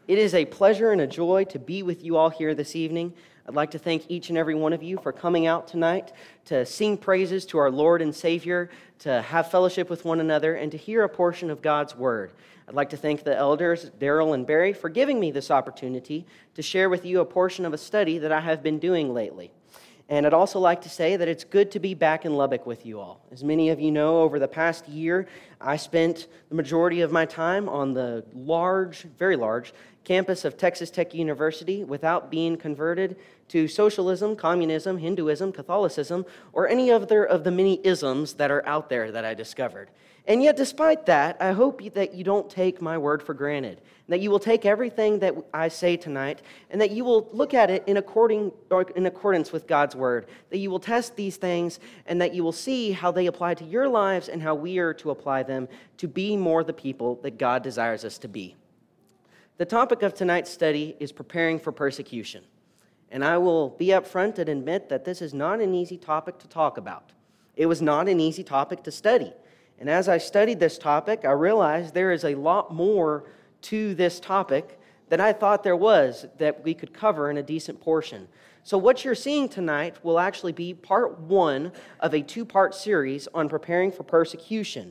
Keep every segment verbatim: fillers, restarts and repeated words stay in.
It is a pleasure and a joy to be with you all here this evening. I'd like to thank each and every one of you for coming out tonight to sing praises to our Lord and Savior, to have fellowship with one another, and to hear a portion of God's Word. I'd like to thank the elders, Daryl and Barry, for giving me this opportunity to share with you a portion of a study that I have been doing lately. And I'd also like to say that it's good to be back in Lubbock with you all. As many of you know, over the past year, I spent the majority of my time on the large, very large, campus of Texas Tech University without being converted to socialism, communism, Hinduism, Catholicism, or any other of the many isms that are out there that I discovered. And yet, despite that, I hope that you don't take my word for granted, that you will take everything that I say tonight, and that you will look at it in according or in accordance with God's word, that you will test these things, and that you will see how they apply to your lives and how we are to apply them to be more the people that God desires us to be. The topic of tonight's study is preparing for persecution, and I will be upfront and admit that this is not an easy topic to talk about. It was not an easy topic to study. And as I studied this topic, I realized there is a lot more to this topic than I thought there was that we could cover in a decent portion. So what you're seeing tonight will actually be part one of a two-part series on preparing for persecution.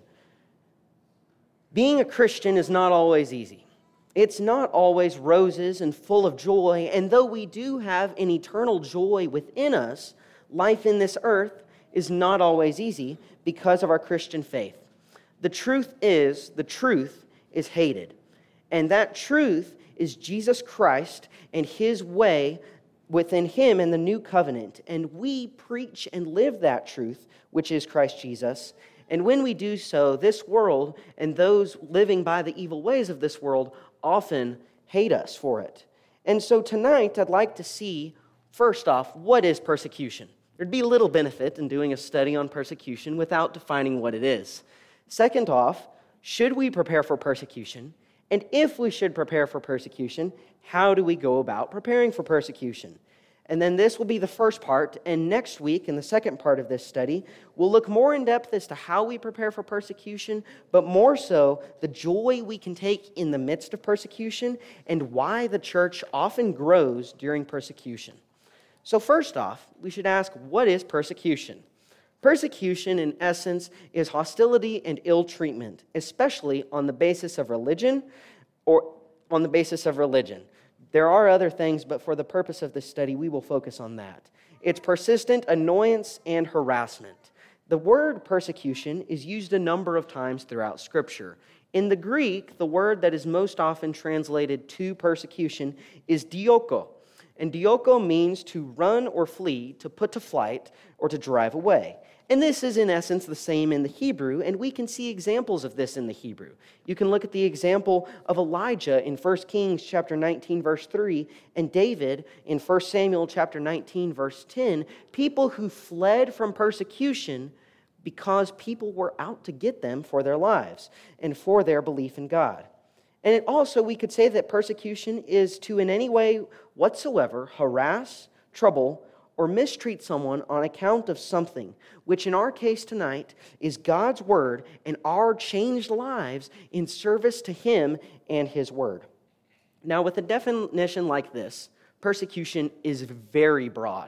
Being a Christian is not always easy. It's not always roses and full of joy, and though we do have an eternal joy within us, life in this earth is not always easy because of our Christian faith. The truth is, the truth is hated. And that truth is Jesus Christ and His way within Him and the new covenant. And we preach and live that truth, which is Christ Jesus. And when we do so, this world and those living by the evil ways of this world often hate us for it. And so tonight, I'd like to see, first off, what is persecution? There'd be little benefit in doing a study on persecution without defining what it is. Second off, should we prepare for persecution? And if we should prepare for persecution, how do we go about preparing for persecution? And then this will be the first part, and next week, in the second part of this study, we'll look more in depth as to how we prepare for persecution, but more so, the joy we can take in the midst of persecution, and why the church often grows during persecution. So first off, we should ask, what is persecution? Persecution, in essence, is hostility and ill treatment, especially on the basis of religion or on the basis of religion. There are other things, but for the purpose of this study, we will focus on that. It's persistent annoyance and harassment. The word persecution is used a number of times throughout Scripture. In the Greek, the word that is most often translated to persecution is dioko. And dioko means to run or flee, to put to flight, or to drive away. And this is in essence the same in the Hebrew, and we can see examples of this in the Hebrew. You can look at the example of Elijah in First Kings chapter nineteen, verse three, and David in First Samuel chapter nineteen, verse ten, people who fled from persecution because people were out to get them for their lives and for their belief in God. And it also, we could say that persecution is to in any way whatsoever harass, trouble, or mistreat someone on account of something, which in our case tonight is God's word and our changed lives in service to Him and His word. Now, with a definition like this, persecution is very broad.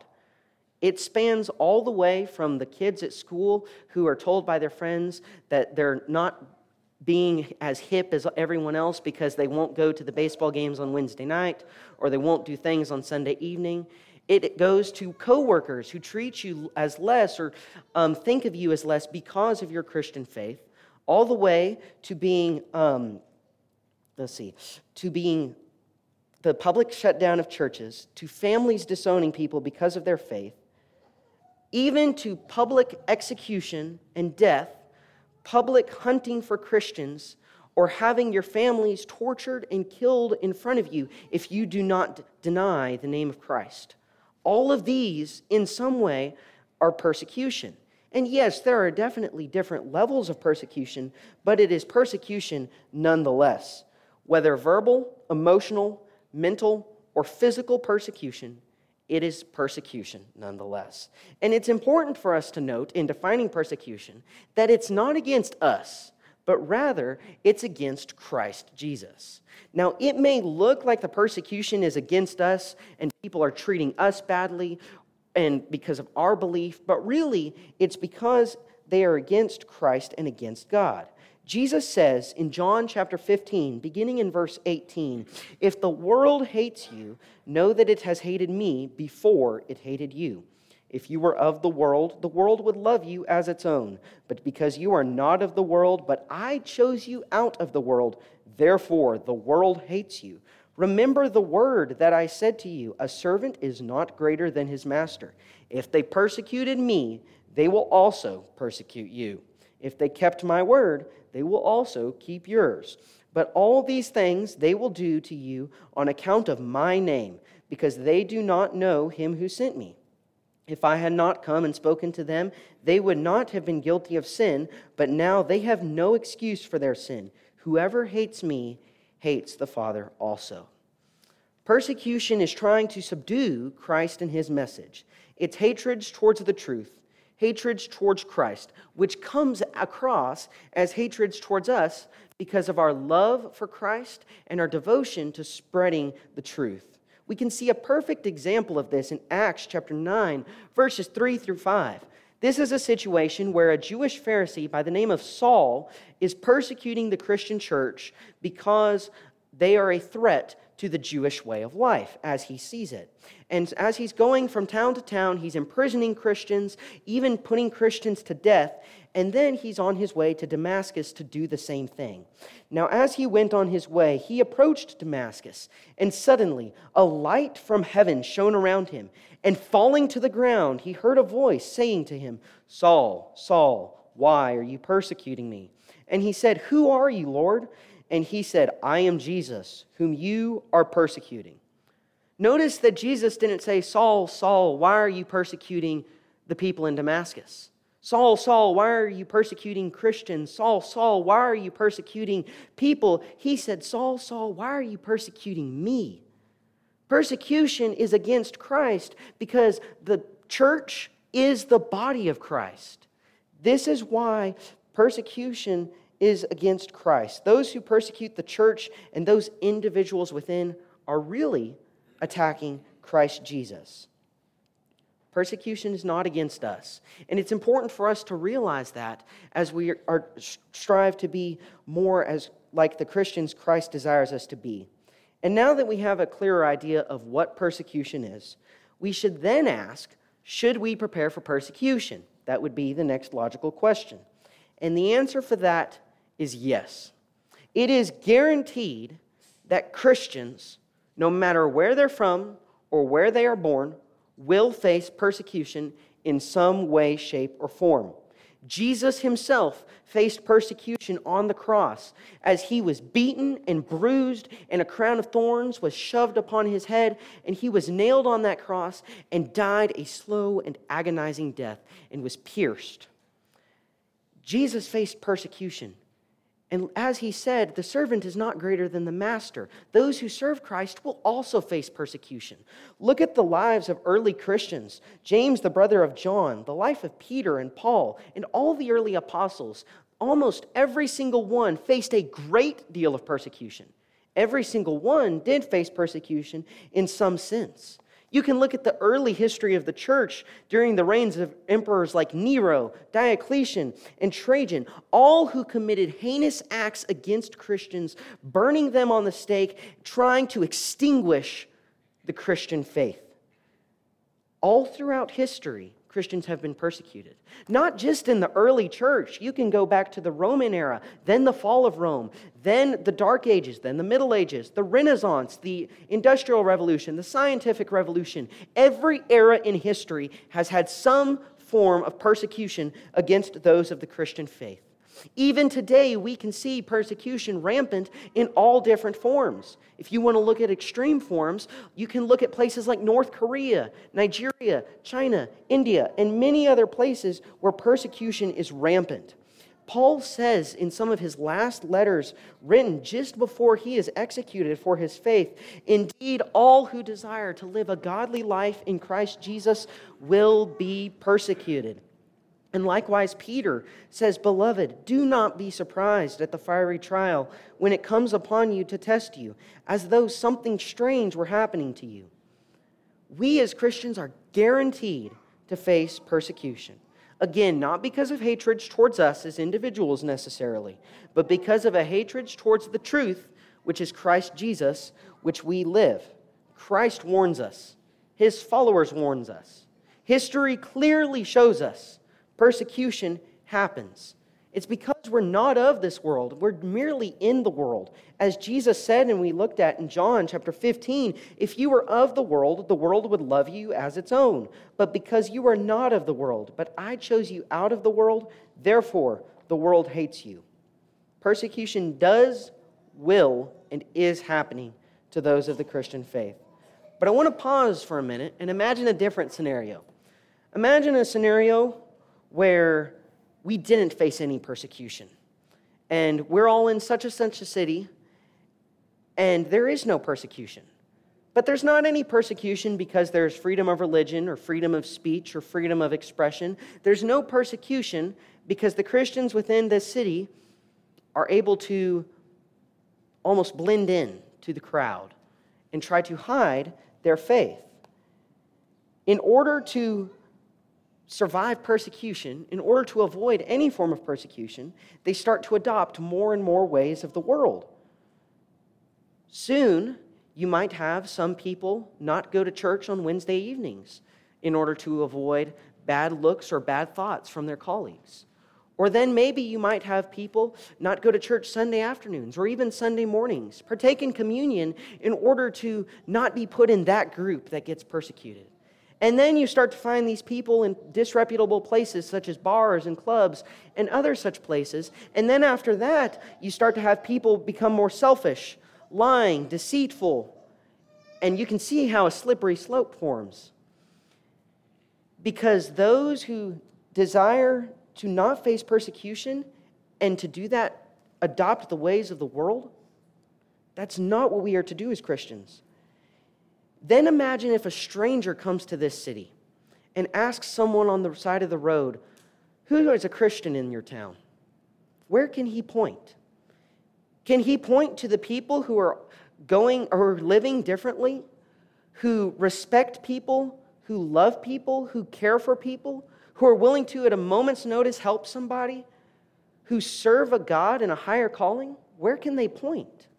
It spans all the way from the kids at school who are told by their friends that they're not being as hip as everyone else because they won't go to the baseball games on Wednesday night or they won't do things on Sunday evening. It goes to coworkers who treat you as less or um, think of you as less because of your Christian faith, all the way to being, um, let's see, to being the public shutdown of churches, to families disowning people because of their faith, even to public execution and death, public hunting for Christians, or having your families tortured and killed in front of you if you do not deny the name of Christ. All of these, in some way, are persecution. And yes, there are definitely different levels of persecution, but it is persecution nonetheless. Whether verbal, emotional, mental, or physical persecution, it is persecution nonetheless. And it's important for us to note in defining persecution that it's not against us, but rather it's against Christ Jesus. Now, it may look like the persecution is against us and people are treating us badly and because of our belief, but really it's because they are against Christ and against God. Jesus says in John chapter fifteen, beginning in verse eighteen, "If the world hates you, know that it has hated me before it hated you. If you were of the world, the world would love you as its own. But because you are not of the world, but I chose you out of the world, therefore the world hates you. Remember the word that I said to you, a servant is not greater than his master. If they persecuted me, they will also persecute you. If they kept my word, they will also keep yours. But all these things they will do to you on account of my name, because they do not know him who sent me. If I had not come and spoken to them, they would not have been guilty of sin, but now they have no excuse for their sin. Whoever hates me hates the Father also." Persecution is trying to subdue Christ and his message. It's hatred towards the truth, hatred towards Christ, which comes across as hatred towards us because of our love for Christ and our devotion to spreading the truth. We can see a perfect example of this in Acts chapter nine, verses three through five. This is a situation where a Jewish Pharisee by the name of Saul is persecuting the Christian church because they are a threat to the Jewish way of life as he sees it. And as he's going from town to town, he's imprisoning Christians, even putting Christians to death, and then he's on his way to Damascus to do the same thing. Now, as he went on his way, he approached Damascus, and suddenly a light from heaven shone around him, and falling to the ground, he heard a voice saying to him, "Saul, Saul, why are you persecuting me?" And he said, "Who are you, Lord?" And he said, "I am Jesus, whom you are persecuting." Notice that Jesus didn't say, "Saul, Saul, why are you persecuting the people in Damascus? Saul, Saul, why are you persecuting Christians? Saul, Saul, why are you persecuting people?" He said, "Saul, Saul, why are you persecuting me?" Persecution is against Christ because the church is the body of Christ. This is why persecution is against Christ. Those who persecute the church and those individuals within are really attacking Christ Jesus. Persecution is not against us. And it's important for us to realize that as we are strive to be more as like the Christians Christ desires us to be. And now that we have a clearer idea of what persecution is, we should then ask, should we prepare for persecution? That would be the next logical question. And the answer for that is yes. It is guaranteed that Christians, no matter where they're from or where they are born, will face persecution in some way, shape, or form. Jesus himself faced persecution on the cross as he was beaten and bruised and a crown of thorns was shoved upon his head, and he was nailed on that cross and died a slow and agonizing death and was pierced. Jesus faced persecution. And as he said, the servant is not greater than the master. Those who serve Christ will also face persecution. Look at the lives of early Christians. James, the brother of John, the life of Peter and Paul, and all the early apostles. Almost every single one faced a great deal of persecution. Every single one did face persecution in some sense. You can look at the early history of the church during the reigns of emperors like Nero, Diocletian, and Trajan, all who committed heinous acts against Christians, burning them on the stake, trying to extinguish the Christian faith. All throughout history, Christians have been persecuted. Not just in the early church. You can go back to the Roman era, then the fall of Rome, then the Dark Ages, then the Middle Ages, the Renaissance, the Industrial Revolution, the Scientific Revolution. Every era in history has had some form of persecution against those of the Christian faith. Even today, we can see persecution rampant in all different forms. If you want to look at extreme forms, you can look at places like North Korea, Nigeria, China, India, and many other places where persecution is rampant. Paul says in some of his last letters written just before he is executed for his faith, "Indeed, all who desire to live a godly life in Christ Jesus will be persecuted." And likewise, Peter says, "Beloved, do not be surprised at the fiery trial when it comes upon you to test you, as though something strange were happening to you." We as Christians are guaranteed to face persecution. Again, not because of hatred towards us as individuals necessarily, but because of a hatred towards the truth, which is Christ Jesus, which we live. Christ warns us. His followers warns us. History clearly shows us persecution happens. It's because we're not of this world. We're merely in the world. As Jesus said, and we looked at in John chapter fifteen, if you were of the world, the world would love you as its own. But because you are not of the world, but I chose you out of the world, therefore the world hates you. Persecution does, will, and is happening to those of the Christian faith. But I want to pause for a minute and imagine a different scenario. Imagine a scenario where we didn't face any persecution. And we're all in such and such a city, and there is no persecution. But there's not any persecution because there's freedom of religion or freedom of speech or freedom of expression. There's no persecution because the Christians within this city are able to almost blend in to the crowd and try to hide their faith. In order to survive persecution, in order to avoid any form of persecution, they start to adopt more and more ways of the world. Soon, you might have some people not go to church on Wednesday evenings in order to avoid bad looks or bad thoughts from their colleagues. Or then maybe you might have people not go to church Sunday afternoons or even Sunday mornings, partake in communion in order to not be put in that group that gets persecuted. And then you start to find these people in disreputable places such as bars and clubs and other such places. And then after that, you start to have people become more selfish, lying, deceitful. And you can see how a slippery slope forms. Because those who desire to not face persecution and to do that, adopt the ways of the world, that's not what we are to do as Christians. Then imagine if a stranger comes to this city and asks someone on the side of the road, "Who is a Christian in your town?" Where can he point? Can he point to the people who are going or living differently, who respect people, who love people, who care for people, who are willing to, at a moment's notice, help somebody, who serve a God in a higher calling? Where can they point?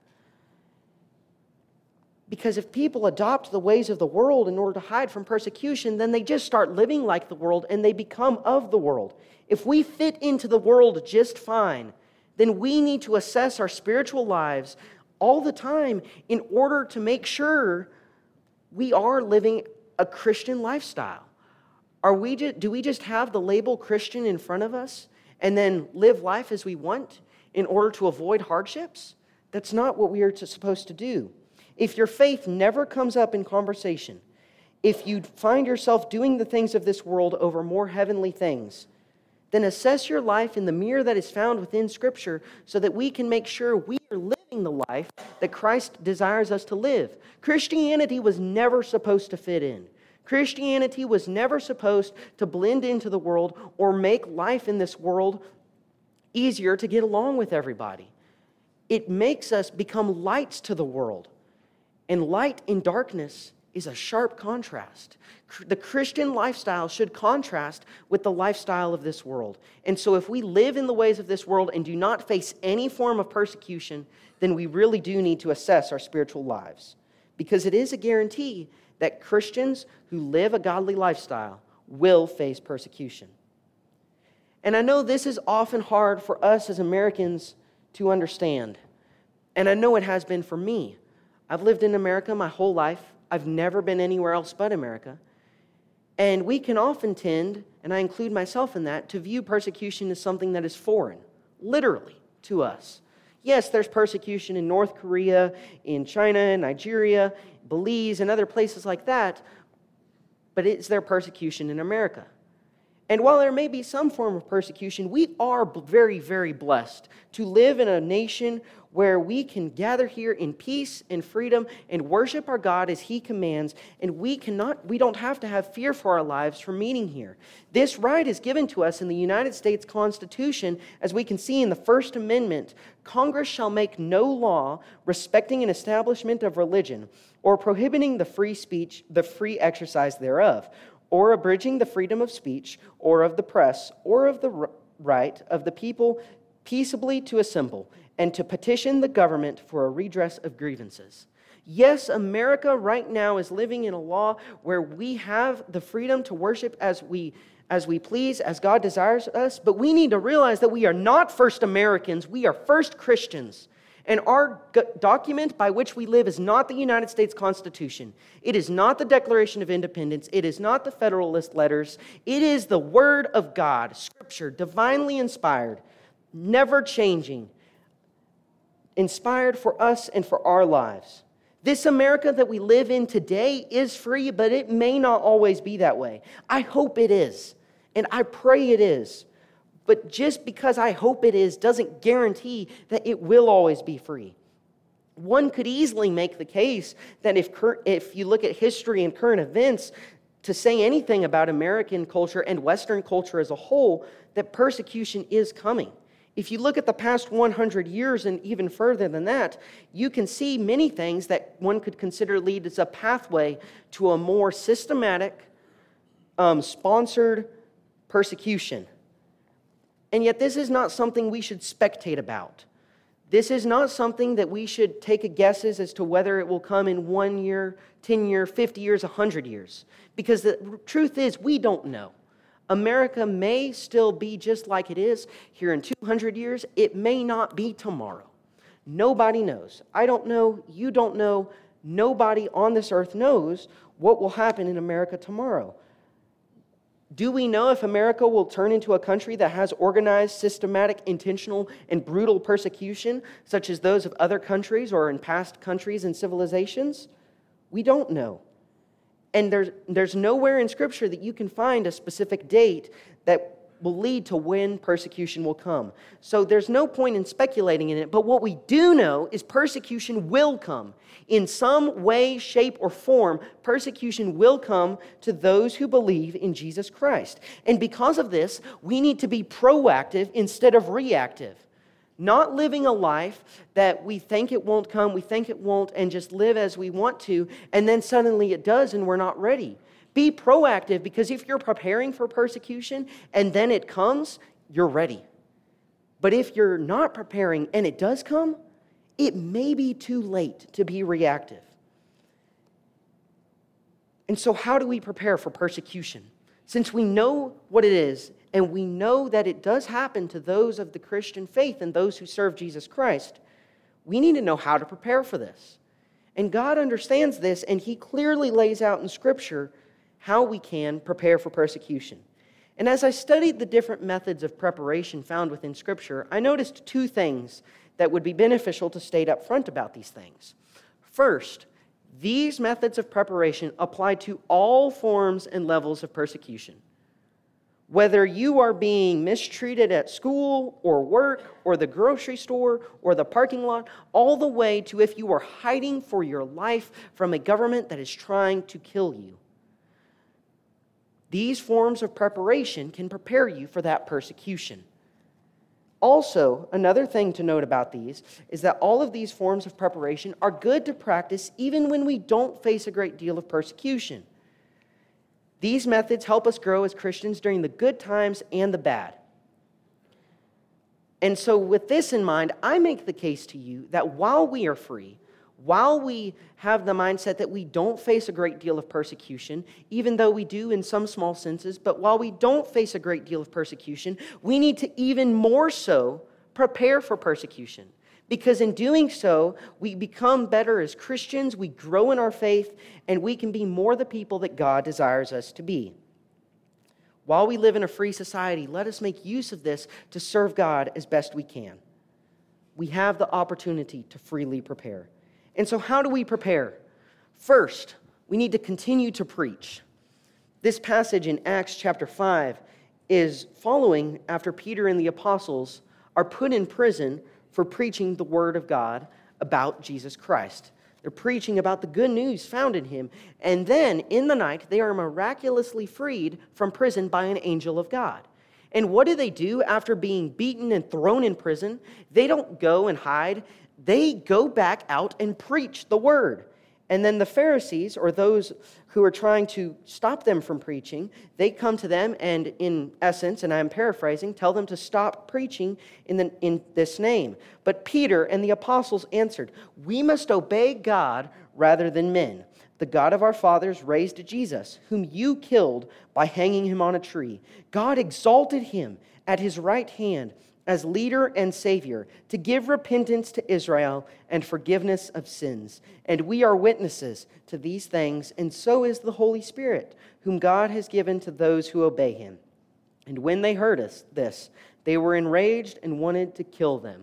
Because if people adopt the ways of the world in order to hide from persecution, then they just start living like the world and they become of the world. If we fit into the world just fine, then we need to assess our spiritual lives all the time in order to make sure we are living a Christian lifestyle. Are we just, do we just have the label Christian in front of us and then live life as we want in order to avoid hardships? That's not what we are to, supposed to do. If your faith never comes up in conversation, if you find yourself doing the things of this world over more heavenly things, then assess your life in the mirror that is found within Scripture so that we can make sure we are living the life that Christ desires us to live. Christianity was never supposed to fit in. Christianity was never supposed to blend into the world or make life in this world easier to get along with everybody. It makes us become lights to the world. And light in darkness is a sharp contrast. The Christian lifestyle should contrast with the lifestyle of this world. And so if we live in the ways of this world and do not face any form of persecution, then we really do need to assess our spiritual lives. Because it is a guarantee that Christians who live a godly lifestyle will face persecution. And I know this is often hard for us as Americans to understand. And I know it has been for me. I've lived in America my whole life. I've never been anywhere else but America. And we can often tend, and I include myself in that, to view persecution as something that is foreign, literally, to us. Yes, there's persecution in North Korea, in China, Nigeria, Belize, and other places like that, but is there persecution in America? And while there may be some form of persecution, we are very, very blessed to live in a nation where we can gather here in peace and freedom and worship our God as He commands, and we cannot, we don't have to have fear for our lives for meeting here. This right is given to us in the United States Constitution, as we can see in the First Amendment. Congress shall make no law respecting an establishment of religion, or prohibiting the free speech, the free exercise thereof, or abridging the freedom of speech, or of the press, or of the right of the people peaceably to assemble, and to petition the government for a redress of grievances. Yes, America right now is living in a law where we have the freedom to worship as we as we please, as God desires us, but we need to realize that we are not first Americans, we are first Christians. And our document by which we live is not the United States Constitution. It is not the Declaration of Independence. It is not the Federalist Letters. It is the Word of God, Scripture, divinely inspired, never changing, inspired for us and for our lives. This America that we live in today is free, but it may not always be that way. I hope it is, and I pray it is. But just because I hope it is doesn't guarantee that it will always be free. One could easily make the case that if, if you look at history and current events, to say anything about American culture and Western culture as a whole, that persecution is coming. If you look at the past one hundred years and even further than that, you can see many things that one could consider lead as a pathway to a more systematic, um, sponsored persecution. And yet this is not something we should spectate about. This is not something that we should take a guesses as to whether it will come in one year, ten years, fifty years, one hundred years. Because the truth is, we don't know. America may still be just like it is here in two hundred years. It may not be tomorrow. Nobody knows. I don't know. You don't know. Nobody on this earth knows what will happen in America tomorrow. Do we know if America will turn into a country that has organized, systematic, intentional, and brutal persecution, such as those of other countries or in past countries and civilizations? We don't know. And there's, there's nowhere in Scripture that you can find a specific date that will lead to when persecution will come. So there's no point in speculating in it, but what we do know is persecution will come. In some way, shape, or form, persecution will come to those who believe in Jesus Christ. And because of this, we need to be proactive instead of reactive. Not living a life that we think it won't come, we think it won't, and just live as we want to, and then suddenly it does and we're not ready. Be proactive, because if you're preparing for persecution and then it comes, you're ready. But if you're not preparing and it does come, it may be too late to be reactive. And so how do we prepare for persecution? Since we know what it is, and we know that it does happen to those of the Christian faith and those who serve Jesus Christ, we need to know how to prepare for this. And God understands this, and He clearly lays out in Scripture how we can prepare for persecution. And as I studied the different methods of preparation found within Scripture, I noticed two things that would be beneficial to state up front about these things. First, these methods of preparation apply to all forms and levels of persecution. Whether you are being mistreated at school or work or the grocery store or the parking lot, all the way to if you are hiding for your life from a government that is trying to kill you. These forms of preparation can prepare you for that persecution. Also, another thing to note about these is that all of these forms of preparation are good to practice even when we don't face a great deal of persecution. These methods help us grow as Christians during the good times and the bad. And so with this in mind, I make the case to you that while we are free, while we have the mindset that we don't face a great deal of persecution, even though we do in some small senses, but while we don't face a great deal of persecution, we need to even more so prepare for persecution. Because in doing so, we become better as Christians, we grow in our faith, and we can be more the people that God desires us to be. While we live in a free society, let us make use of this to serve God as best we can. We have the opportunity to freely prepare. And so how do we prepare? First, we need to continue to preach. This passage in Acts chapter five is following after Peter and the apostles are put in prison for preaching the word of God about Jesus Christ. They're preaching about the good news found in him. And then, in the night, they are miraculously freed from prison by an angel of God. And what do they do after being beaten and thrown in prison? They don't go and hide. They go back out and preach the word. And then the Pharisees, or those who are trying to stop them from preaching, they come to them and, in essence, and I'm paraphrasing, tell them to stop preaching in, the, in this name. But Peter and the apostles answered, "We must obey God rather than men. The God of our fathers raised Jesus, whom you killed by hanging him on a tree. God exalted him at his right hand as leader and Savior, to give repentance to Israel and forgiveness of sins. And we are witnesses to these things, and so is the Holy Spirit, whom God has given to those who obey him." And when they heard us this, they were enraged and wanted to kill them.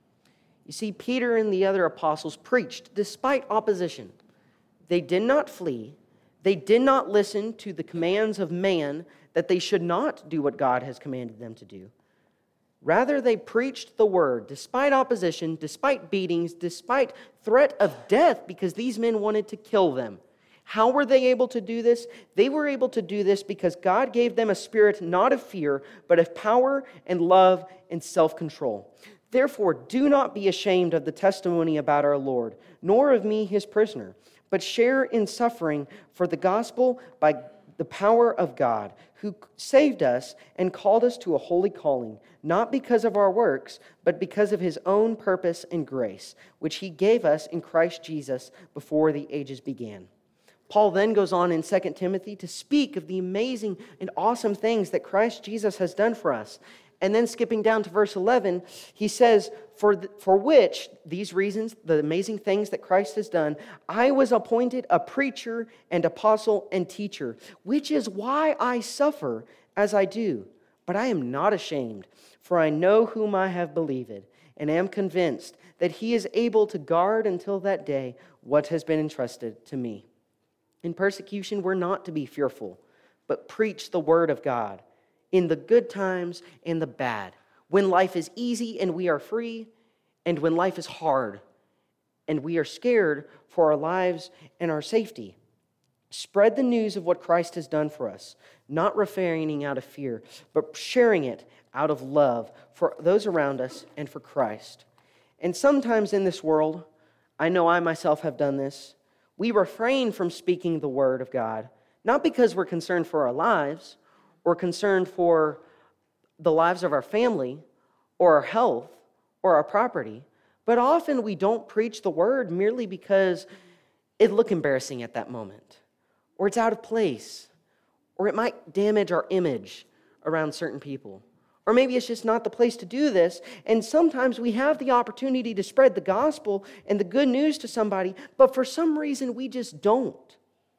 You see, Peter and the other apostles preached despite opposition. They did not flee. They did not listen to the commands of man that they should not do what God has commanded them to do. Rather, they preached the word despite opposition, despite beatings, despite threat of death, because these men wanted to kill them. How were they able to do this? They were able to do this because God gave them a spirit not of fear, but of power and love and self-control. Therefore, do not be ashamed of the testimony about our Lord, nor of me, his prisoner, but share in suffering for the gospel by the power of God, who saved us and called us to a holy calling, not because of our works, but because of his own purpose and grace, which he gave us in Christ Jesus before the ages began. Paul then goes on in Second Timothy to speak of the amazing and awesome things that Christ Jesus has done for us. And then skipping down to verse eleven, he says, for, the, for which, these reasons, the amazing things that Christ has done, I was appointed a preacher and apostle and teacher, which is why I suffer as I do. But I am not ashamed, for I know whom I have believed, and am convinced that he is able to guard until that day what has been entrusted to me. In persecution, we're not to be fearful, but preach the word of God, in the good times and the bad, when life is easy and we are free, and when life is hard and we are scared for our lives and our safety. Spread the news of what Christ has done for us, not refraining out of fear, but sharing it out of love for those around us and for Christ. And sometimes in this world, I know I myself have done this, we refrain from speaking the word of God, not because we're concerned for our lives, or concerned for the lives of our family, or our health, or our property, but often we don't preach the word merely because it look embarrassing at that moment, or it's out of place, or it might damage our image around certain people. Or maybe it's just not the place to do this, and sometimes we have the opportunity to spread the gospel and the good news to somebody, but for some reason we just don't.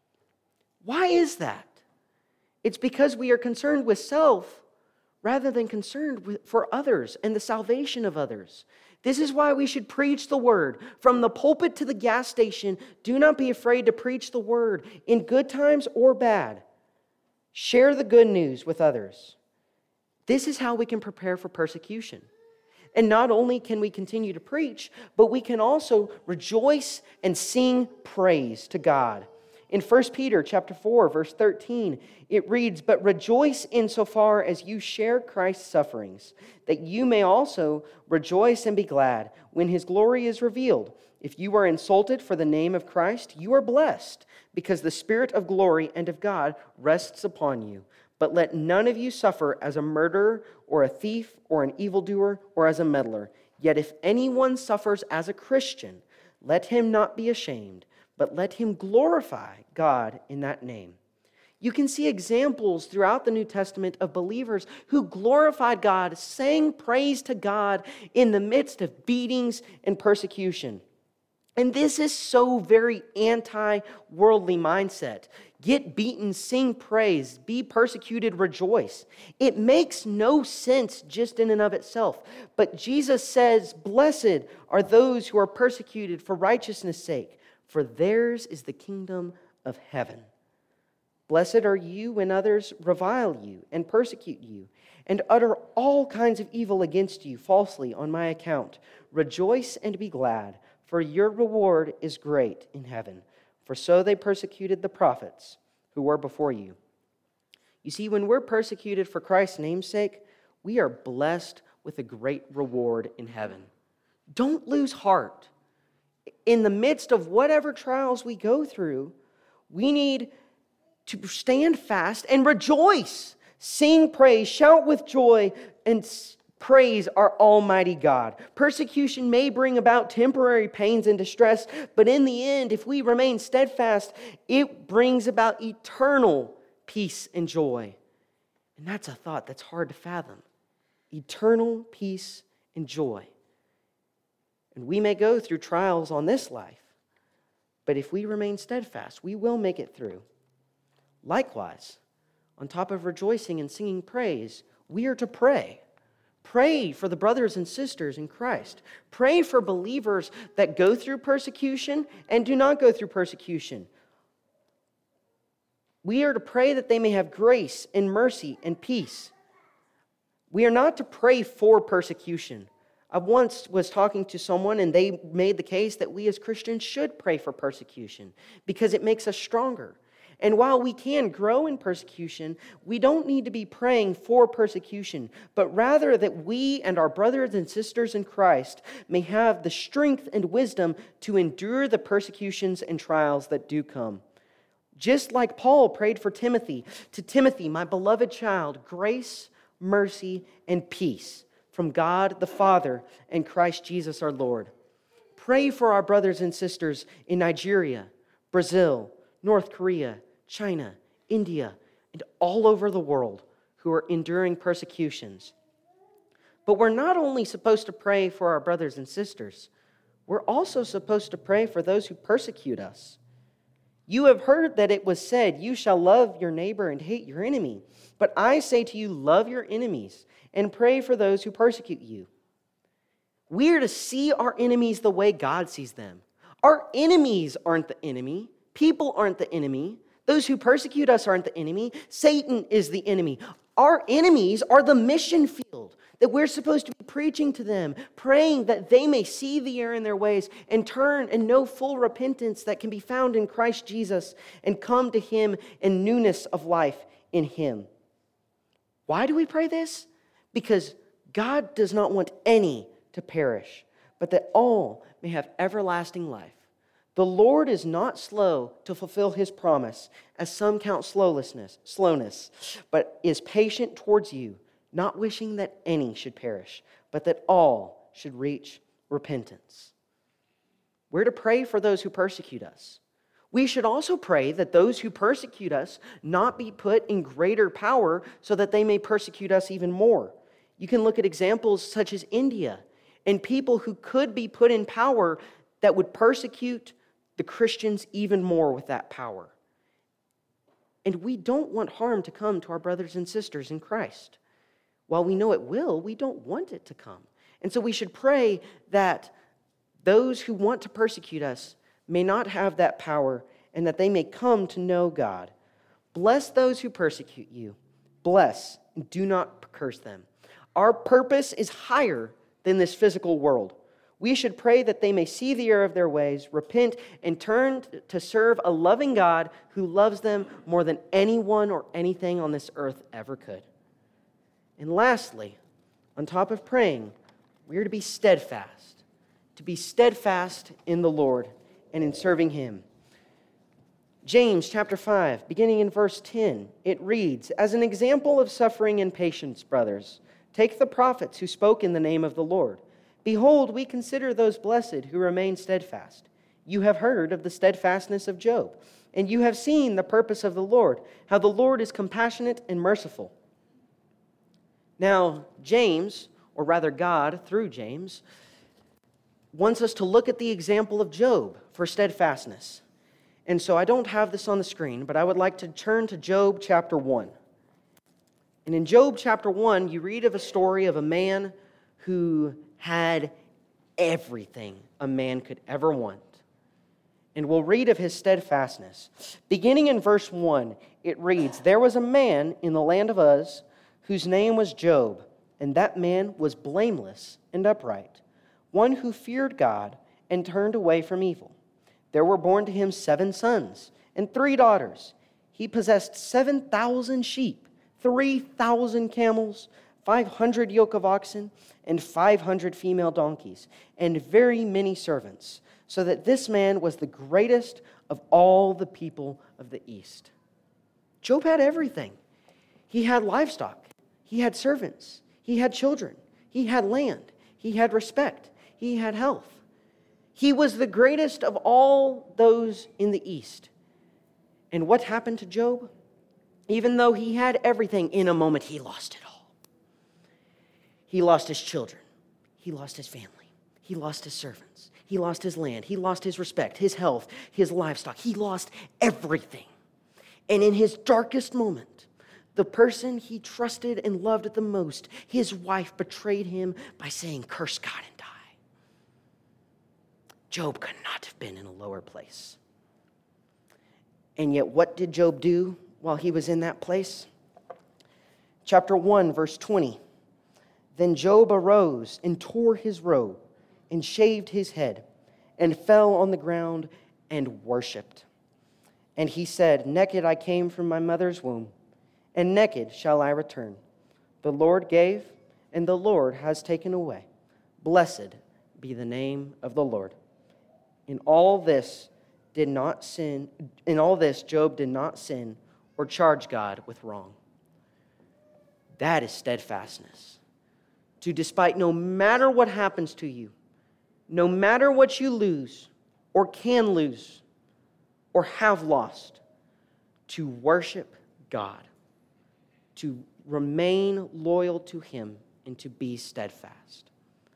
Why is that? It's because we are concerned with self rather than concerned with, for others and the salvation of others. This is why we should preach the word. From the pulpit to the gas station, do not be afraid to preach the word in good times or bad. Share the good news with others. This is how we can prepare for persecution. And not only can we continue to preach, but we can also rejoice and sing praise to God. In First Peter chapter four, verse thirteen, it reads, "But rejoice insofar as you share Christ's sufferings, that you may also rejoice and be glad when his glory is revealed. If you are insulted for the name of Christ, you are blessed, because the Spirit of glory and of God rests upon you. But let none of you suffer as a murderer or a thief or an evildoer or as a meddler. Yet if anyone suffers as a Christian, let him not be ashamed, but let him glorify God in that name." You can see examples throughout the New Testament of believers who glorified God, sang praise to God in the midst of beatings and persecution. And this is so very anti-worldly mindset. Get beaten, sing praise, be persecuted, rejoice. It makes no sense just in and of itself. But Jesus says, "Blessed are those who are persecuted for righteousness' sake, for theirs is the kingdom of heaven." Blessed are you when others revile you and persecute you and utter all kinds of evil against you falsely on my account. Rejoice and be glad, for your reward is great in heaven. For so they persecuted the prophets who were before you. You see, when we're persecuted for Christ's name's sake, we are blessed with a great reward in heaven. Don't lose heart. In the midst of whatever trials we go through, we need to stand fast and rejoice. Sing praise, shout with joy, and praise our Almighty God. Persecution may bring about temporary pains and distress, but in the end, if we remain steadfast, it brings about eternal peace and joy. And that's a thought that's hard to fathom. Eternal peace and joy. And we may go through trials on this life, but if we remain steadfast, we will make it through. Likewise, on top of rejoicing and singing praise, we are to pray. Pray for the brothers and sisters in Christ. Pray for believers that go through persecution and do not go through persecution. We are to pray that they may have grace and mercy and peace. We are not to pray for persecution. I once was talking to someone and they made the case that we as Christians should pray for persecution because it makes us stronger. And while we can grow in persecution, we don't need to be praying for persecution, but rather that we and our brothers and sisters in Christ may have the strength and wisdom to endure the persecutions and trials that do come. Just like Paul prayed for Timothy, to Timothy, my beloved child, grace, mercy, and peace from God the Father and Christ Jesus our Lord. Pray for our brothers and sisters in Nigeria, Brazil, North Korea, China, India, and all over the world who are enduring persecutions. But we're not only supposed to pray for our brothers and sisters, we're also supposed to pray for those who persecute us. You have heard that it was said, you shall love your neighbor and hate your enemy. But I say to you, love your enemies and pray for those who persecute you. We are to see our enemies the way God sees them. Our enemies aren't the enemy. People aren't the enemy. Those who persecute us aren't the enemy. Satan is the enemy. Our enemies are the mission field that we're supposed to be preaching to them, praying that they may see the error in their ways and turn and know full repentance that can be found in Christ Jesus and come to Him in newness of life in Him. Why do we pray this? Because God does not want any to perish, but that all may have everlasting life. The Lord is not slow to fulfill His promise, as some count slowness, slowness, but is patient towards you, not wishing that any should perish, but that all should reach repentance. We're to pray for those who persecute us. We should also pray that those who persecute us not be put in greater power so that they may persecute us even more. You can look at examples such as India and people who could be put in power that would persecute the Christians even more with that power. And we don't want harm to come to our brothers and sisters in Christ. While we know it will, we don't want it to come. And so we should pray that those who want to persecute us may not have that power and that they may come to know God. Bless those who persecute you. Bless and do not curse them. Our purpose is higher than this physical world. We should pray that they may see the error of their ways, repent, and turn to serve a loving God who loves them more than anyone or anything on this earth ever could. And lastly, on top of praying, we are to be steadfast, to be steadfast in the Lord and in serving Him. James chapter five, beginning in verse ten, it reads, "As an example of suffering and patience, brothers, take the prophets who spoke in the name of the Lord. Behold, we consider those blessed who remain steadfast. You have heard of the steadfastness of Job, and you have seen the purpose of the Lord, how the Lord is compassionate and merciful." Now, James, or rather God through James, wants us to look at the example of Job for steadfastness. And so I don't have this on the screen, but I would like to turn to Job chapter one. And in Job chapter one, you read of a story of a man who had everything a man could ever want. And we'll read of his steadfastness. Beginning in verse one, it reads, "There was a man in the land of Uz whose name was Job, and that man was blameless and upright, one who feared God and turned away from evil. There were born to him seven sons and three daughters. He possessed seven thousand sheep, three thousand camels, five hundred yoke of oxen, and five hundred female donkeys, and very many servants, so that this man was the greatest of all the people of the East." Job had everything. He had livestock. He had servants. He had children. He had land. He had respect. He had health. He was the greatest of all those in the East. And what happened to Job? Even though he had everything, in a moment he lost it all. He lost his children. He lost his family. He lost his servants. He lost his land. He lost his respect, his health, his livestock. He lost everything. And in his darkest moment, the person he trusted and loved the most, his wife, betrayed him by saying, "Curse God and die." Job could not have been in a lower place. And yet, what did Job do while he was in that place? Chapter one, verse twenty. "Then Job arose and tore his robe and shaved his head and fell on the ground and worshipped. And he said, 'Naked I came from my mother's womb, and naked shall I return. The Lord gave, and the Lord has taken away. Blessed be the name of the Lord.' In all this did not sin, in all this Job did not sin or charge God with wrong." That is steadfastness. To, despite no matter what happens to you, no matter what you lose or can lose or have lost, to worship God, to remain loyal to Him, and to be steadfast.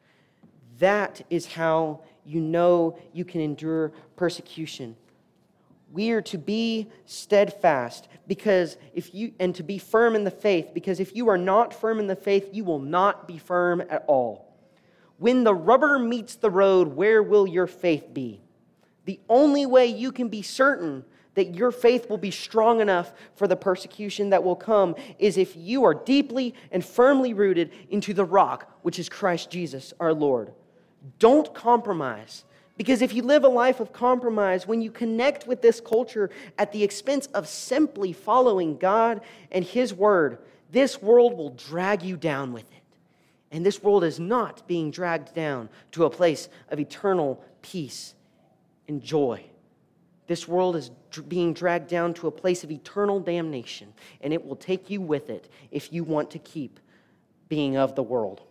That is how you know you can endure persecution. We are to be steadfast because if you and to be firm in the faith, because if you are not firm in the faith, you will not be firm at all. When the rubber meets the road, where will your faith be? The only way you can be certain that your faith will be strong enough for the persecution that will come is if you are deeply and firmly rooted into the rock, which is Christ Jesus, our Lord. Don't compromise. Because if you live a life of compromise, when you connect with this culture at the expense of simply following God and His Word, this world will drag you down with it. And this world is not being dragged down to a place of eternal peace and joy. This world is being dragged down to a place of eternal damnation, and it will take you with it if you want to keep being of the world.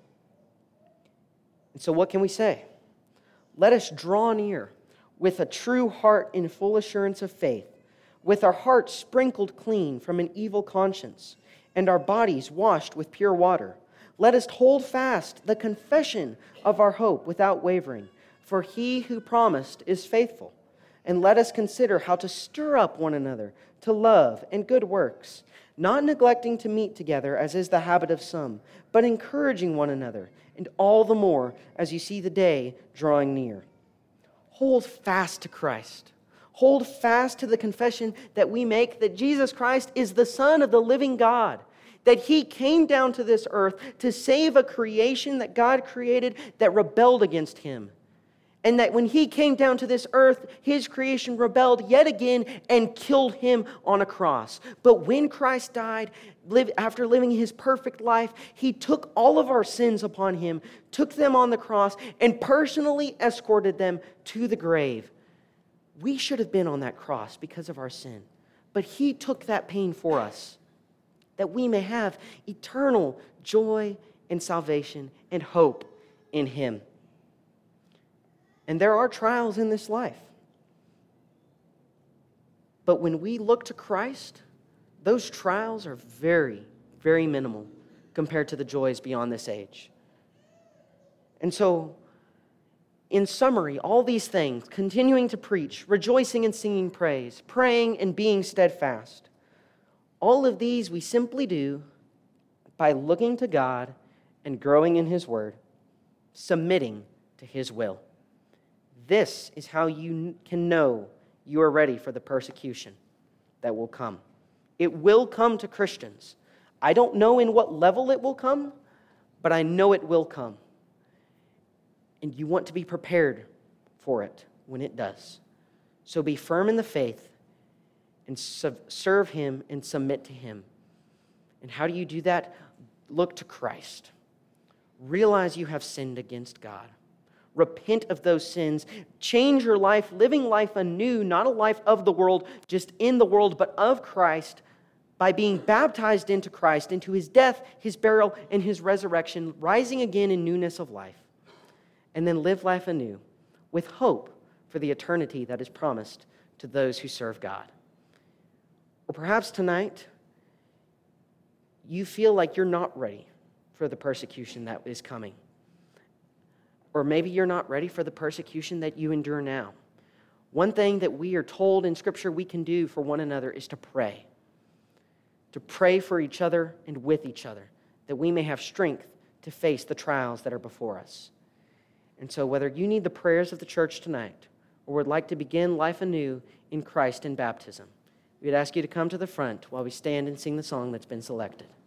And so what can we say? Let us draw near with a true heart in full assurance of faith, with our hearts sprinkled clean from an evil conscience, and our bodies washed with pure water. Let us hold fast the confession of our hope without wavering, for He who promised is faithful. And let us consider how to stir up one another to love and good works, not neglecting to meet together as is the habit of some, but encouraging one another, and all the more as you see the day drawing near. Hold fast to Christ. Hold fast to the confession that we make that Jesus Christ is the Son of the living God, that He came down to this earth to save a creation that God created that rebelled against Him. And that when He came down to this earth, His creation rebelled yet again and killed Him on a cross. But when Christ died, after living His perfect life, He took all of our sins upon Him, took them on the cross, and personally escorted them to the grave. We should have been on that cross because of our sin. But He took that pain for us, that we may have eternal joy and salvation and hope in Him. And there are trials in this life. But when we look to Christ, those trials are very, very minimal compared to the joys beyond this age. And so, in summary, all these things, continuing to preach, rejoicing and singing praise, praying and being steadfast, all of these we simply do by looking to God and growing in His Word, submitting to His will. This is how you can know you are ready for the persecution that will come. It will come to Christians. I don't know in what level it will come, but I know it will come. And you want to be prepared for it when it does. So be firm in the faith and serve Him and submit to Him. And how do you do that? Look to Christ. Realize you have sinned against God. Repent of those sins. Change your life, living life anew, not a life of the world, just in the world, but of Christ, by being baptized into Christ, into His death, His burial, and His resurrection, rising again in newness of life. And then live life anew with hope for the eternity that is promised to those who serve God. Or perhaps tonight, you feel like you're not ready for the persecution that is coming. Or maybe you're not ready for the persecution that you endure now. One thing that we are told in Scripture we can do for one another is to pray. To pray for each other and with each other, that we may have strength to face the trials that are before us. And so whether you need the prayers of the church tonight or would like to begin life anew in Christ in baptism, we'd ask you to come to the front while we stand and sing the song that's been selected.